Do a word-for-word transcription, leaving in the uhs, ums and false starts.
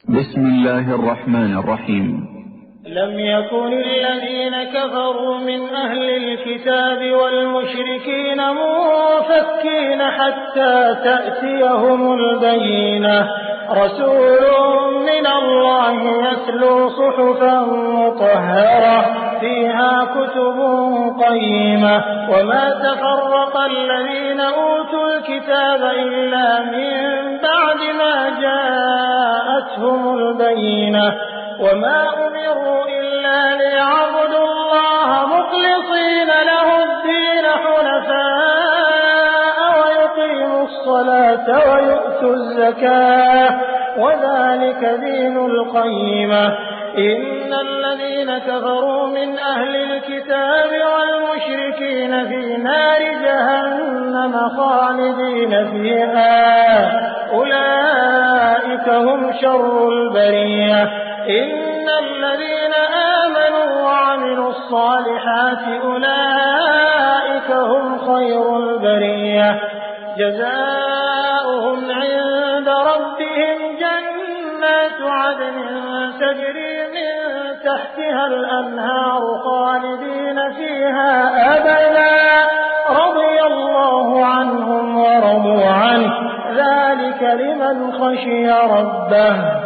بسم الله الرحمن الرحيم. لم يكن الذين كفروا من أهل الكتاب والمشركين منفكين حتى تأتيهم البينة، رسول من الله يتلو صحفا مطهرة فيها كتب قيمة، وما تفرق الذين أوتوا الكتاب إلا من بعد ما جاءتهم البينة، وما أمروا إلا ليعبدوا الله مخلصين له الدين حنفاء ويقيموا الصلاة ويؤتوا الزكاة وذلك دين القيمة. إن الذين كفروا من أهل الكتاب والمشركين في نار جهنم خالدين فيها، أولئك هم شر البرية. إن الذين آمنوا وعملوا الصالحات أولئك هم خير البرية، جزاؤهم عند ربهم جنات عدن تجري من تحتها الأنهار خالدين فيها أبدا، رضي الله عنهم ورضوا عنه، ذلك لمن خشي ربه.